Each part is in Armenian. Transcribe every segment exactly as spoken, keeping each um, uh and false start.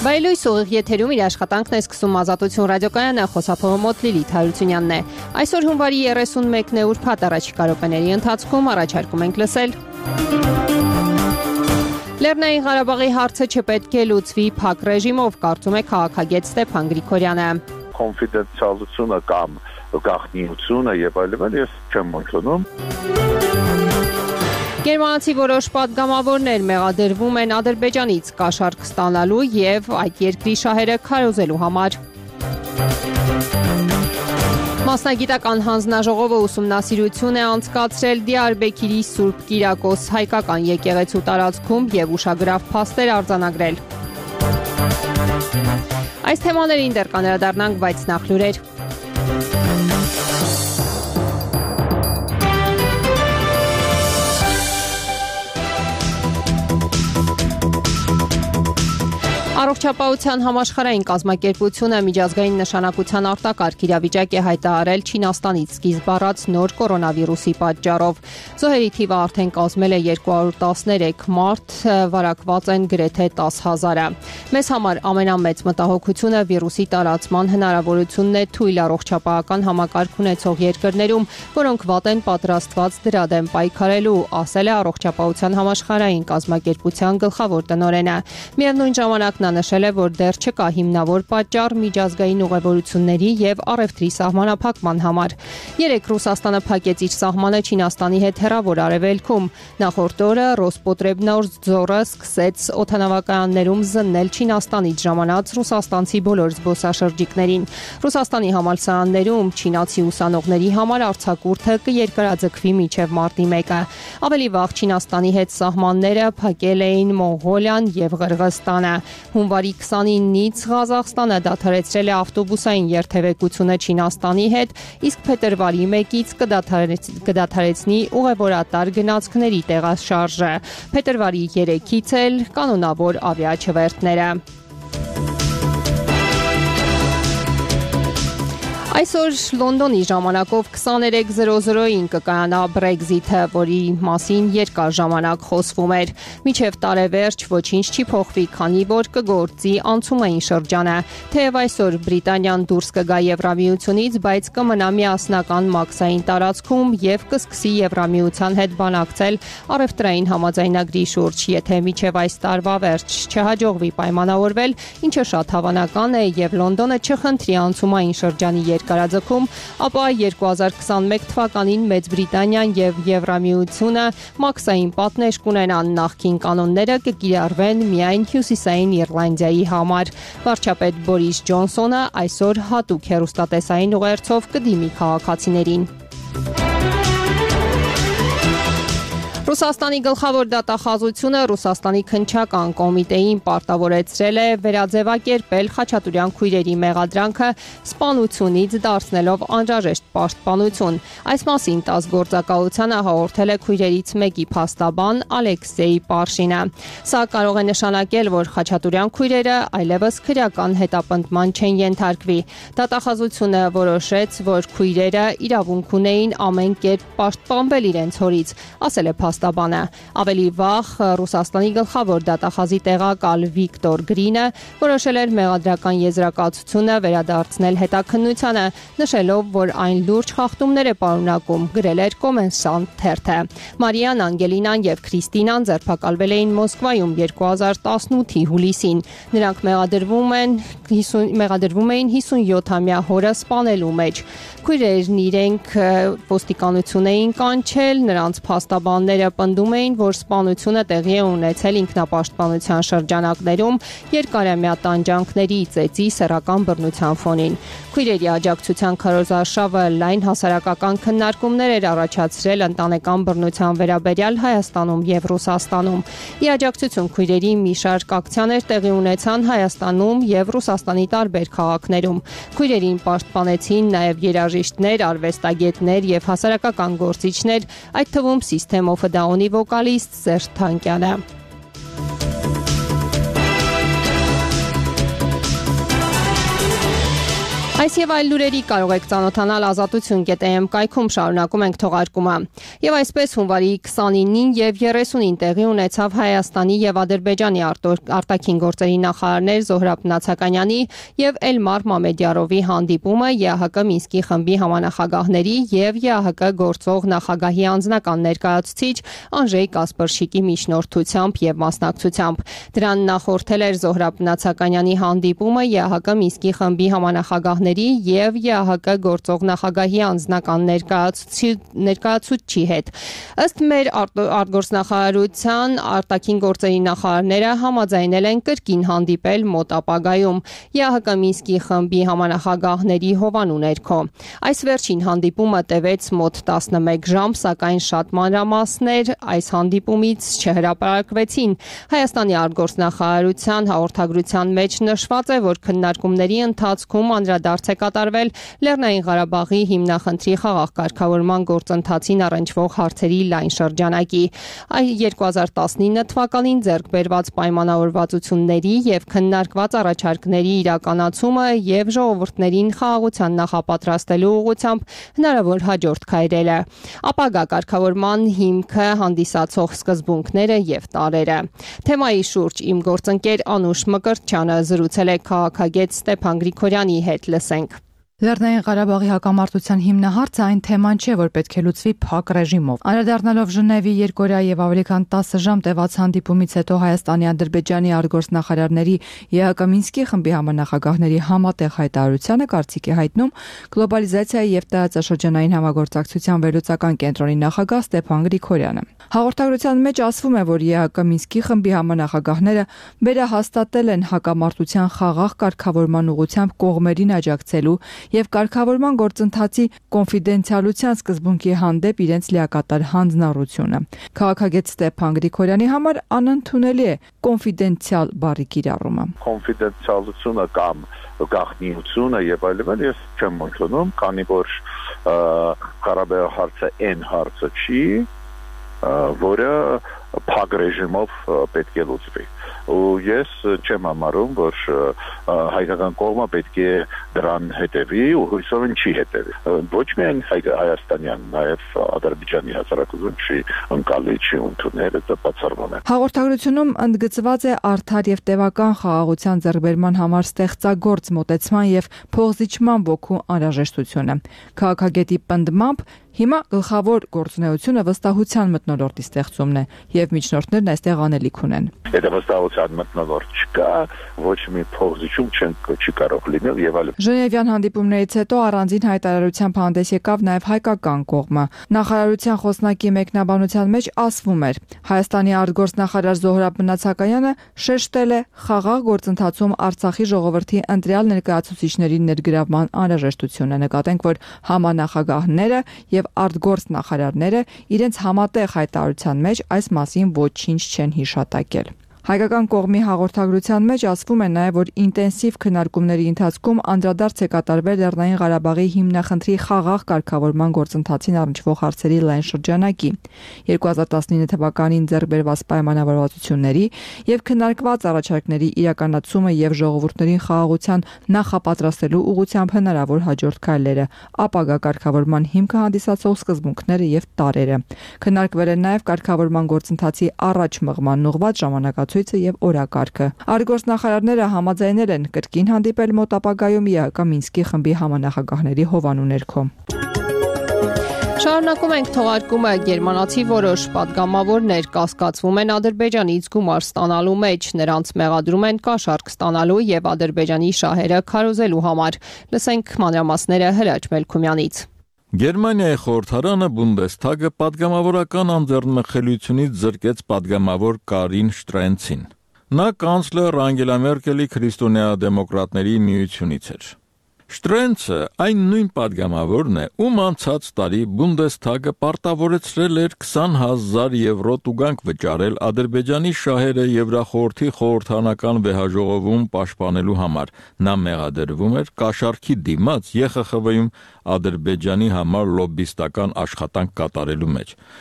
Բայլույս ուղիղ եթերում իր աշխատանքն է սկսում Ազատություն ռադիոկայանը, խոսափողը մոտ Լիլիթ Հարությունյանն է։ Այսօր հունվարի երեսունմեկն է ուրբաթ, առաջիկա րոպեների ընթացքում առաջարկում ենք լսել։ Լեռնային Ղարաբաղի հարցը չպետք է լուծվի փակ ռեժիմով, կարծում է քաղաքագետ Ստեփան Գրիգորյանը։ Կոնֆիդենցիալությունը կամ գաղտնիությունը եւ այլն ես չեմ ընդունում։ Գերմանացի որոշ պատգամավորներ մեղադրվում են Ադրբեջանից կաշառք ստանալու եւ այդ երկրի շահերը քարոզելու համար։ Մասնագիտական հանձնաժողովը ուսումնասիրություն է անցկացրել Դիարբեկիրի Սուրբ Կիրակոս հայկական եկեղեցու տարածքում եւ ուշագրավ փաստեր արձանագրել։ Այս թեմաներին դեռ կանդրադառնանք, բայց նախ լուրեր։ Առողջապահության համաշխարհային կազմակերպությունը միջազգային նշանակության արտակարգ իրավիճակ է հայտարարել Չինաստանից սկիզբ առած նոր կորոնավիրուսի պատճառով։ Զոհերի թիվը արդեն կազմել է երկու հարյուր տասներեք մարդ, վարակված են գրեթե տասը հազարը։ Մեզ համար ամենամեծ մտահոգությունը վիրուսի տարածման հնարավորությունն է թույլ առողջապահական համակարգ ունեցող երկրներում, որոնք վատ են պատրաստված դրա դեմ պայքարելու, ասել է Առողջապահության համաշխարհային կազմակերպության գլխավոր տնօրենը։ Միևնույն ժամանակ նա նշել է, որ դեռ չկա հիմնավոր պատճառ միջազգային ուղևորությունների եւ առևտրի սահմանափակման համար։ Երեկ Ռուսաստանը փակեց իր սահմանը Չինաստանի հետ հեռավոր արևելքում։ Նախորդ օրը Ռոսպոտրեբնadzորը սկսեց օդանավակայաններում զննել Չինաստանից ժամանած ռուսաստանցի բոլոր զբոսաշրջիկներին։ Ռուսաստանի համալսարաններում չինացի ուսանողների համար արձակուրդը կերկրաձգվի մինչև մարտի մեկը։ Ավելի վաղ Չինաստանի հետ սահմանները փակել էին Մոնղոլիան եւ Ղրղստանը։ Հունվարի քսանինից Ղազախստանը դադարեցրել է ավտոբուսային երթևեկությունը Չինաստանի հետ, իսկ փետրվարի մեկից կդադարեցնի ուղևորատար գնացքների տեղաշարժը։ Փետրվարի երեքից էլ կանոնավոր ավիաչվերթները։ Այսօր Լոնդոնի ժամանակով քսաներեք զրո զրոին կկայանա Brexit-ը, որի մասին երկար ժամանակ խոսվում էր։ Մինչև տարեվերջ ոչինչ չի փոխվի, քանի որ կգործի անցումային շրջանը։ Թեև այսօր Բրիտանիան դուրս կգա Եվրամիությունից, բայց կմնա միասնական մաքսային տարածքում եւ կսկսի Եվրամիության հետ բանակցել առևտրային համաձայնագրի շուրջ, եթե մինչև այս տարվա վերջ չհաջողվի պայմանավորվել, ինչը շատ հավանական է եւ Լոնդոնը չխնդրի անցումային շրջանի կարաձգում, ապա երկու հազար քսանմեկ թվականին Մեծ Բրիտանիան եւ Եվրամիությունը մաքսային պատնեշ կունենան, նախկին կանոնները կկիրառվեն միայն Հյուսիսային Իռլանդիայի համար։ Վարչապետ Բորիս Ջոնսոնը այսօր հատուկ հեռուստատեսային ուղերձով կդիմի քաղաքացիներին։ Ռուսաստանի գլխավոր դատախազությունը Ռուսաստանի քննչական կոմիտեին պարտավորեցրել է վերաձևակերպել Խաչատուրյան քույրերի մեղադրանքը սպանությունից դարձնելով անհրաժեշտ պաշտպանություն։ Այս մասին ՏԱՍՍ գործակալությանը հաղորդել է քույրերից մեկի փաստաբան Ալեքսեյ Պարշինը։ Սա կարող է նշանակել, որ Խաչատուրյան քույրերը այլևս քրեական հետապնդման չեն ենթարկվի։ Դատախազությունը որոշեց, որ քույրերը իրավունք ունեին ամեն կերպ պաշտպանվել իրենց հորից, ասել է փաստաբանը։ Ավելի վաղ Ռուսաստանի գլխավոր դատախազի տեղակալ Վիկտոր Գրինը որոշել էր մեղադրական եզրակացությունը վերադարձնել հետաքննությանը, նշելով, որ այն լուրջ խախտումներ է պարունակում, գրել էր Կոմենսանտ թերթը։ Մարիան, Անգելինան եւ Քրիստինան ձերբակալվել էին Մոսկվայում երկու հազար տասնութի հուլիսին։ Նրանք մեղադրվում են մեղադրվում էին հիսունյոթամյա հորը սպանելու մեջ։ Քույրերն իրենք ոստիկանություն էին կանչել, նրանց փաստաբանները պնդում էին, որ սպանությունը տեղի է ունեցել ինքնապաշտպանության շրջանակներում երկարամյա տանջանքների, ծեծի, սեռական բռնության ֆոնին։ Քույրերի աջակցության քարոզարշավը լայն հասարակական քննարկումներ էր առաջացրել ընտանեկան բռնության վերաբերյալ Հայաստանում եւ Ռուսաստանում։ Ի աջակցություն քույրերի մի շարք ակցիաներ տեղի ունեցան Հայաստանում եւ Ռուսաստանի տարբեր քաղաքներում։ Քույրերին պաշտպանեցին նաեւ երաժիշտներ, արվեստագետներ եւ հասարակական գործիչներ, այդ թվում System of a Down-ի վոկալիստ Սերժ Թանկյանը։ Այս եւ այլ լուրերի կարող եք ծանոթանալ ազատություն կետ է էմ կայքում, շարունակում ենք թողարկումը։ Եվ այսպես հունվարի քսանինին եւ երեսունին տեղի ունեցավ Հայաստանի եւ Ադրբեջանի արտաքին գործերի նախարարներ Զոհրաբ Նացականյանի եւ Էլմար Մամեդյարովի հանդիպումը ԵԱՀԿ Մինսկի խմբի համանախագահների եւ ԵԱՀԿ գործող նախագահի անձնական ներկայացուցիչ Անժեյ Կասպրշիկի միջնորդությամբ եւ մասնակցությամբ։ Դրան նախորդել էր Զոհրաբ Նացականյանի հանդիպումը ԵԱՀԿ Մինսկի խմբի համանախագահների եւ ԵԱՀԿ գործող նախագահի անձնական ներկայացուցչի հետ։ Ըստ մեր արտգործնախարարության արտաքին գործերի նախարարները համաձայնել են կրկին հանդիպել մոտ ապագայում ԵԱՀԿ Մինսկի խմբի համանախագահների հովանու ներքո։ Այս վերջին հանդիպումը տևեց մոտ տասնմեկ ժամ, սակայն շատ մանրամասներ այս հանդիպումից չհրապարակվեցին։ Հայաստանի արտգործնախարարության հաղորդագրության մեջ նշված է, որ քննարկումների ընթացքում անդրադարձ է կատարվել Լեռնային Ղարաբաղի հիմնախնդրի խաղաղ կարգավորման գործընթացին առնչվող հարցերի լայն շրջանակի։ երկու հազար տասնինը թվականին ձեռք բերված պայմանավորվածությունների եւ քննարկված առաջարկների իրականացումը եւ ժողովուրդներին խաղաղության նախապատրաստելու ուղղությամբ հնարավոր հաջորդ քայլերը, ապագա կարգավորման հիմքը հանդիսացող սկզբունքները եւ տարրերը։ Թեմայի շուրջ իմ գործընկեր Անուշ Մկրտչյանը զրուցել է քաղաքագետ Ստեփան Գրիգորյանի հետ, լսենք։ Լեռնային Ղարաբաղի հակամարտության հիմնահարցը այն թեման չէ, որ պետք է լուծվի փակ ռեժիմով։ Անդրադառնալով Ժնևի երկօրյա եւ ավելի քան տասը ժամ տևած հանդիպումից հետո Հայաստանի, Ադրբեջանի արտգործնախարարների ԵԱՀԿ Մինսկի խմբի համանախագահների համատեղ հայտարարությանը կարծիք է հայտնում գլոբալիզացիայի եւ տարածաշրջանային համագործակցության վերլուծական կենտրոնի նախագահ Ստեփան Գրիգորյանը։ Հաղորդագրության մեջ ասվում է, որ ԵԱՀԿ Մինսկի խմբի համանախագահները վերահաստատել են հակամարտության խաղաղ կարգավորման ուղղությամբ կողմերին աջակցելու եւ կարգավորման գործընթացի կոնֆիդենցիալության սկզբունքի հանդեպ իրենց լիակատար հանձնառությունը։ Քաղաքագետ Ստեփան Գրիգորյանի համար անընդունելի է կոնֆիդենցիալ բառի կիրառումը։ Կոնֆիդենցիալությունը կամ գաղտնիությունը եւ այլն ես չեմ ընդունում, քանի որ Ղարաբաղի հարցը այն հարցը չի, որը փակ ռեժիմով պետք է լուծվի։ Ու ես չեմ համարում, որ հայկական կողմը պետք է դրան հետևի ու հույսով են չի հետևի։ Ոչ միայն Հայաստանյան, նաև Ադրբեջանի հասարակություն չի ընկալի, չի ընդունել, դա բացառվում է։ Հաղորդագրությունում ընդգծված է արդար եւ տևական խաղաղության ձեռքբերման համար ստեղծագործ մոտեցման եւ փոխզիջման ոգու անհրաժեշտությունը։ Քաղաքագետի պնդմամբ հիմա գլխավոր գործունեությունը վստահության մթնոլորտի ստեղծումն է եւ միջնորդներն այստեղ անելիք ունեն։ Դա վստահության մթնոլորտ չկա, ոչ մի փոխզիջում չի կարող լինել եւ այլն։ Ժնևյան հանդիպումներից հետո առանձին հայտարարությամբ հանդես եկավ նաեւ հայկական կողմը։ Նախարարության խոսնակի մեկնաբանության մեջ ասվում էր. Հայաստանի արտգործնախարար Զոհրաբ Նացականյանը շեշտել է խաղաղ գործընթացում Արցախի ժողովրդի ընտրյալ ներկայացուցիչների ներգրավման անհրաժեշտությունը։ Նկատենք, որ համանախագահները եւ արտգործնախարարները իրենց համատեղ հայտարարության մեջ այս մասին ոչինչ չեն հիշատակել։ Հայկական կողմի հաղորդագրության մեջ ասվում է նաև, որ ինտենսիվ քննարկումների ընթացքում անդրադարձ է կատարվել Լեռնային Ղարաբաղի հիմնախնդրի խաղաղ կարգավորման գործընթացին առնչվող հարցերի լայն շրջանակի, երկու հազար տասնինը թվականին ձեռք բերված պայմանավորվածությունների եւ քննարկված առաջարկների իրականացումը եւ ժողովուրդներին խաղաղության նախապատրաստելու ուղղությամբ հնարավոր հաջորդ քայլերը, ապագա կարգավորման հիմքը հանդիսացող սկզբունքները եւ տարրերը։ Քննարկվել է նաև կարգավորման գործընթացի առաջ մղման ուղղված ժամանակացույց եւ օրակարգը։ Արտգործնախարարները համաձայնել են կրկին հանդիպել մոտ ապագայում ԵԱՀԿ Մինսկի խմբի համանախագահների հովանու ներքո։ Շարունակում ենք թողարկումը։ Գերմանացի որոշ պատգամավորներ կասկածվում են Ադրբեջանից գումար ստանալու մեջ, նրանց մեղադրում են կաշառք ստանալու եւ Ադրբեջանի շահերը քարոզելու համար։ Լսենք մանրամասները Հրաչ Մելքումյանից։ Գերմանիայի խորհրդարանը Բունդեսթագը պատգամավորական անձեռնմխելիությունից զրկեց պատգամավոր Կարին Շտրենցին։ Նա կանցլեր Անգելա Մերկելի քրիստոնեա-դեմոկրատների միությունից էր։ Շտրենցը այն նույն պատգամավորն է, ում անցած տարի Բունդեսթագը պարտավորեցրել էր քսան հազար եվրո տուգանք վճարել Ադրբեջանի շահերը Եվրախորհրդի խորհրդանական վեհաժողովում պաշտպանելու համար։ Նա մեղադրվում էր կաշառքի դիմաց ԵԽԽՎ-ում Ադրբեջանի համար լոբբիստական աշխատանք կատարելու մեջ։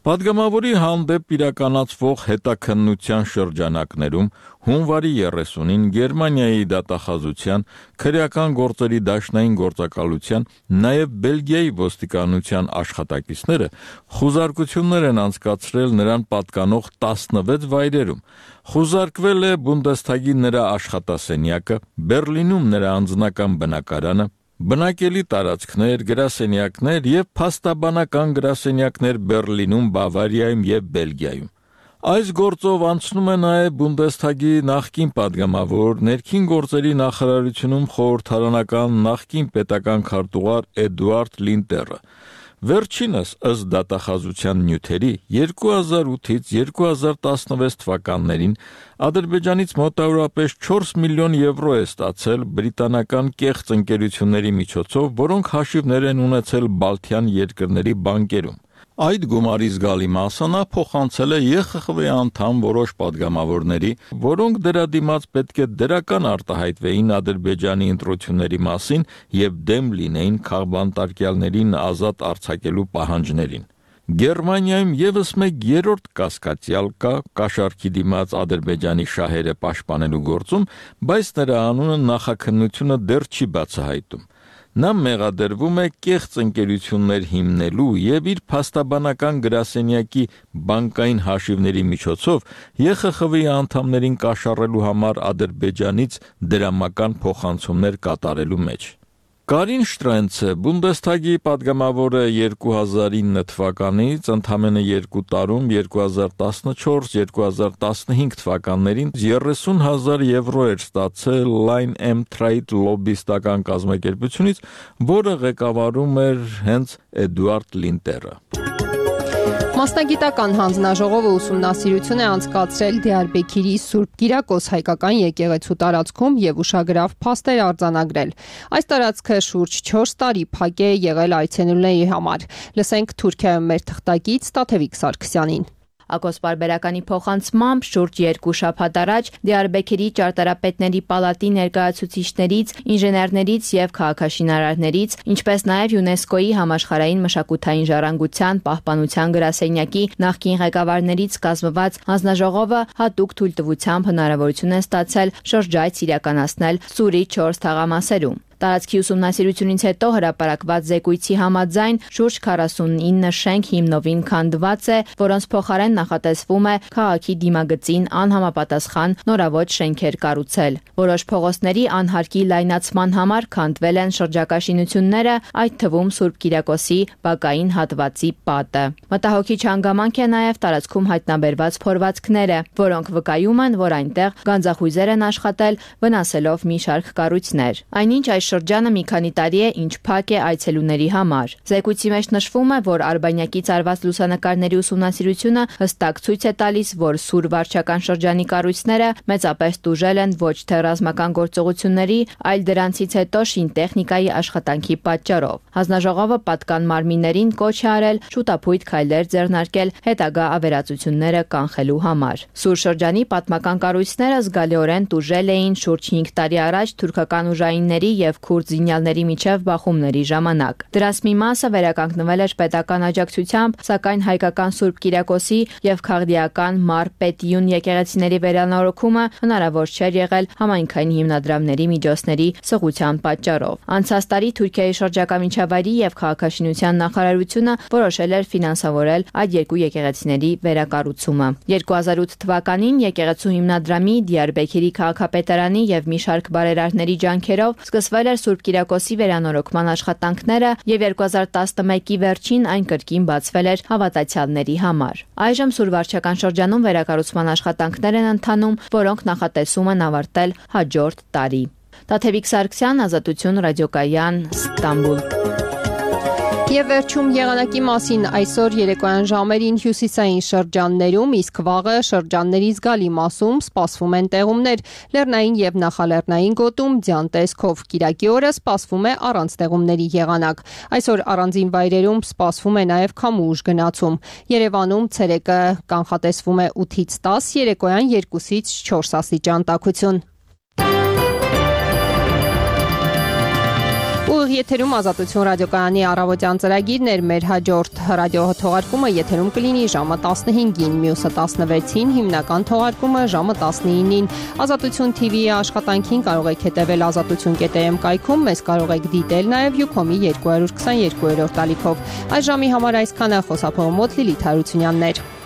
Պատգամավորի հանդեպ իրականացվող հետաքննության շրջանակներում հունվարի երեսունին Գերմանիայի դատախազության, քրեական գործերի դաշնային գործակալության, նաև Բելգիայի ոստիկանության աշխատակիցները խուզարկություններ են անցկացրել նրան պատկանող տասնվեց վայրերում։ Խուզարկվել է Բունդեսթագի նրա աշխատասենյակը, Բերլինում նրա անձնական բնակարանը, բնակելի տարածքներ, գրասենյակներ եւ փաստաբանական գրասենյակներ Բերլինում, Բավարիայում եւ Բելգիայում։ Այս գործով անցնում է նաև Բունդեսթագի նախկին падգամավոր, ներքին գործերի նախարարությունում խորհրդարանական նախկին պետական քարտուղար Էդուարդ Լինտերը։ Վերջինս ըստ դատախազության նյութերի երկու հազար ութից երկու հազար տասնվեց թվականներին Ադրբեջանից մոտավորապես չորս միլիոն եվրո է ստացել բրիտանական կեղծ ընկերությունների միջոցով, որոնք հաշիվներ են ունեցել Բալթյան երկրների բանկերում։ Այդ գումարի զգալի մասը նա փոխանցել է Է Խ Խ V անդամ որոշ падգամավորների, որոնք դրա դիմաց պետք է դրական արտահայտվեին Ադրբեջանի ընտրությունների մասին եւ դեմ լինեին քաղբանտարկյալներին ազատ արձակելու պահանջներին։ Գերմանիայում եւս մեկ երրորդ կասկածյալ կա կաշառքի դիմաց Ադրբեջանի շահերը պաշտպանելու գործում, բայց նրա անունը նախաքննությունը դեռ չի բացահայտում։ Նա մեղադրվում է կեղծ ընկերություններ հիմնելու եւ իր փաստաբանական գրասենյակի բանկային հաշիվների միջոցով Է Խ Խ V անդամներին կաշառելու համար Ադրբեջանից դրամական փոխանցումներ կատարելու մեջ։ Կարին Շտրենցը Բունդեսթագի падգամավորը երկու հազար ինը թվականից ընդամենը երկու տարում երկու հազար տասնչորս երկու հազար տասնհինգ թվականներին երեսուն հազար եվրո էր ստացել Line M Trade լոբբիստական կազմակերպությունից, որը ղեկավարում էր հենց Էդուարդ Լինտերը։ Մասնագիտական հանձնաժողովը ուսումնասիրություն է անցկացրել Դիարբեքիրի Սուրբ Կիրակոս հայկական եկեղեցու տարածքում եւ ուշագրավ փաստեր արձանագրել։ Այս տարածքը շուրջ չորս տարի փակ է եղել այցելուների համար։ Լսենք Թուրքիայում մեր թղթակից Տաթևիկ Սարգսյանին։ Ակոս պարբերականի փոխանցմամբ շուրջ երկու շաբաթ առաջ Դիարբեքիրի ճարտարապետների պալատի ներկայացուցիչներից, ինժեներներից եւ քաղաքաշինարարներից, ինչպես նաեւ ՅՈՒՆԵՍԿՕ-ի համաշխարհային մշակութային ժառանգության պահպանության գրասենյակի նախկին ղեկավարներից կազմված հանձնաժողովը հատուկ թույլտվությամբ հնարավորություն է ստացել շրջայց իրականացնել Սուրի չորս թաղամասերում։ Տարածքի ուսումնասիրությունից հետո հրապարակված զեկույցի համաձայն շուրջ քառասունինը շենք հիմնովին քանդված է, որոնց փոխարեն նախատեսվում է քաղաքի դիմագծին անհամապատասխան նորավոճ շենքեր կառուցել։ Որոշ փողոցների անհարկի լայնացման համար քանդվել են շրջակա շինությունները, այդ թվում Սուրբ Կիրակոսի բակային հատվածի պատը։ Մտահոգիչ հանգամանք է նաև տարածքում հայտնաբերված փորվածքները, որոնք վկայում են, որ այնտեղ գանձախույզեր են աշխատել, վնասելով մի շարք կառույցներ։ Այնինչ այս շրջանը մի քանի տարի է ինչ փակ է այցելուների համար։ Զեկույցի մեջ նշվում է, որ Արբանյակից արված լուսանկարների ուսումնասիրությունը հստակ ցույց է տալիս, որ Սուր վարչական շրջանի կառույցները մեծապես տուժել են ոչ թե ռազմական գործողությունների, այլ դրանցից հետո շինտեխնիկայի աշխատանքի պատճառով։ Հանձնաժողովը պատկան մարմիններին կոչ է արել շուտապույտ քայլեր ձեռնարկել հետագա ավերածությունները կանխելու համար։ Սուր շրջանի պատմական կառույցները զգալիորեն տուժել էին շուրջ հինգ տարի առաջ թուրքական ուժայինների եւ քուրդ զինյալների միջև բախումների ժամանակ։ Դրանց մի մասը վերականգնվել էր պետական աջակցությամբ, սակայն հայկական Սուրբ Կիրակոսի եւ քաղդիական Մար Պետիուն եկեղեցիների վերանորոգումը հնարավոր չէր եղել համայնքային հիմնադրամների միջոցների սղության պատճառով։ Անցած տարի Թուրքիայի շրջակա միջավայրի եւ քաղաքաշինության նախարարությունը որոշել էր ֆինանսավորել այդ երկու եկեղեցիների վերակառուցումը։ երկու հազար ութ թվականին եկեղեցու հիմնադրամի Դիարբեքիրի քաղաքապետարանի եւ մի շարք բարերարների ջանքերով սկսվել էր Սուրբ Կիրակոսի վերանորոգման աշխատանքները եւ երկու հազար տասնմեկի վերջին այն կրկին բացվել էր հավատացյալների համար։ Այժմ Սուր վարչական շրջանում վերակառուցման աշխատանքներ են ընթանում, որոնք նախատեսում են ավարտել հաջորդ տարի։ Տաթևիկ Սարգսյան, Ազատություն ռադիոկայան, Ստամբուլ։ Եվ վերջում եղանակի մասին այսօր երեկոյան ժամերին հյուսիսային շրջաններում, իսկ վաղը շրջանների զգալի մասում սպասվում են տեղումներ, լեռնային եւ նախալեռնային գոտում ձյան տեսքով։ Կիրակի օրը սպասվում է առանց տեղումների եղանակ։ Այսօր առանձին վայրերում սպասվում է նաեւ քամու ուժ գնացում։ Երևանում ցերեկը կանխատեսվում է ութից տաս, երեկոյան երկուսից չորս աստիճան տաքություն։ Ուղիղ եթերում Ազատություն ռադիոկայանի առավոտյան ծրագիրն էր, մեր հաջորդ ռադիո թողարկումը եթերում կլինի ժամը տասնհինգին, մյուսը տասնվեցին, հիմնական թողարկումը ժամը տասնինին։ Ազատություն թի վի-ի աշխատանքին կարող եք հետևել ազատություն կետ է էմ կայքում, մեզ կարող եք դիտել նաև Յուքոմի երկու հարյուր քսաներկու ալիքով։ Այս ժամի համար այսքանը, խոսափողը մոտ Լիլիթ Հարությունյանն էր։